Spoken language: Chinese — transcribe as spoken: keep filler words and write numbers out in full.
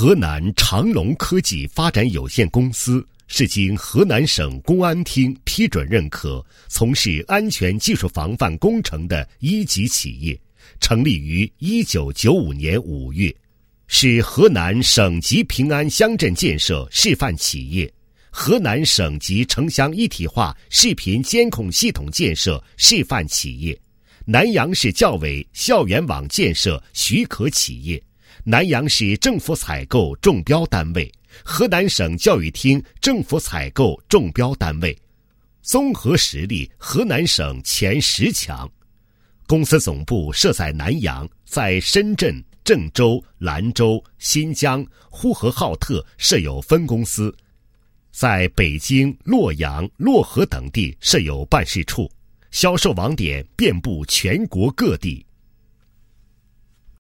河南长龙科技发展有限公司是经河南省公安厅批准认可，从事安全技术防范工程的一级企业，成立于一九九五年五月，是河南省级平安乡镇建设示范企业、河南省级城乡一体化视频监控系统建设示范企业、南阳市教委校园网建设许可企业、南阳市政府采购中标单位、河南省教育厅政府采购中标单位，综合实力河南省前十强。公司总部设在南阳，在深圳、郑州、兰州、新疆、呼和浩特设有分公司，在北京、洛阳、漯河等地设有办事处，销售网点遍布全国各地。